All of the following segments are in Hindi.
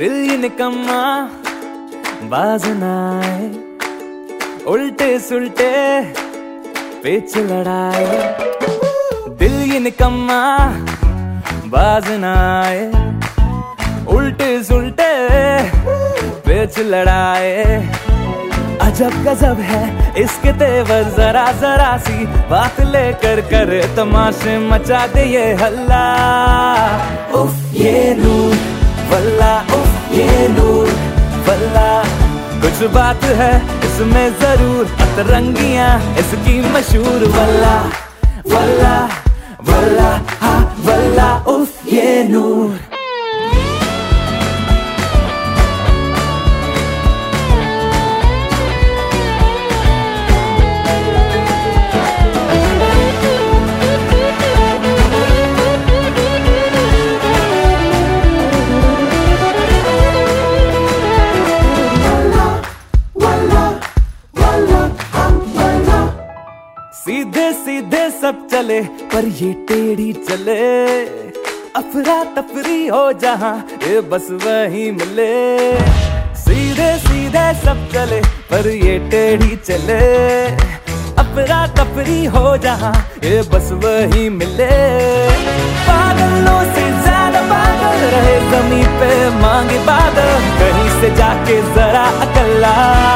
दिल ये निकम्मा बाज ना आए, उल्टे सुल्टे पेच लड़ाए। दिल ये निकम्मा बाज ना आए, उल्टे सुल्टे पेच लड़ाए। अजब गजब है इसके तेवर, जरा जरा सी बात लेकर करे तमाशे मचा दे ये हल्ला। उफ ये नूर वल्ला, उफ ये नूर वल्ला, कुछ बात है इसमें जरूर, अतरंगियां इसकी मशहूर। वल्ला वल्ला वल्ला हा वल्ला, उफ ये नूर। सीधे सीधे सब चले पर ये टेढ़ी चले, अफरा तफरी हो जहां ये बस वही मिले। सीधे सीधे सब चले पर ये टेढ़ी चले, अफरा तफरी हो जहां ये बस वही मिले। पागलों से ज्यादा पागल रहे जमीन पे मांगे बादल, कहीं से जाके जरा अकल्ला।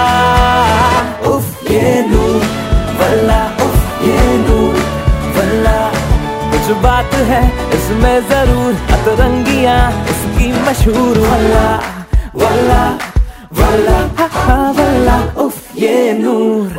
उफ ये नूर वल्ला, ये नूर वल्ला, कुछ बात है इसमें जरूर, अतरंगियां इसकी मशहूर। वल्ला वल्ला वल्ला हा वल्ला, उफ ये नूर।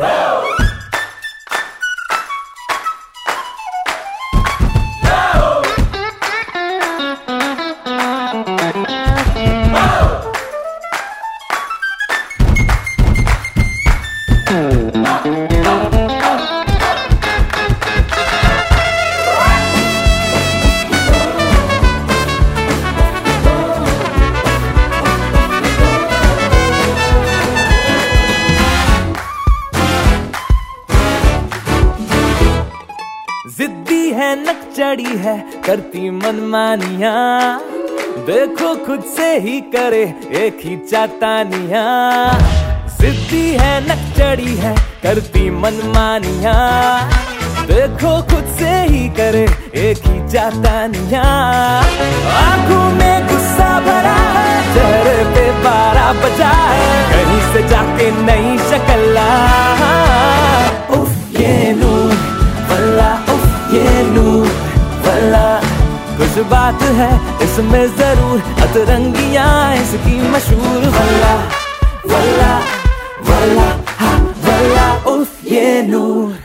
जिद्दी है नकचड़ी है करती मनमानियां, देखो खुद से ही करे एक ही चातानियां। जिद्दी है नकचड़ी है करती मनमानियां, देखो खुद से ही करे एक ही चातानियां। आंखों में गुस्सा भरा है, चेहरे पे 12 बजा है, कहीं से जाके नई शक्ल। उफ ये नूर वल्ला, ये नूर वल्ला, कुछ बात है इसमें जरूर, अतरंगियां इसकी मशहूर। वल्ला वल्ला वल्ला हा वल्ला, उफ ये नूर।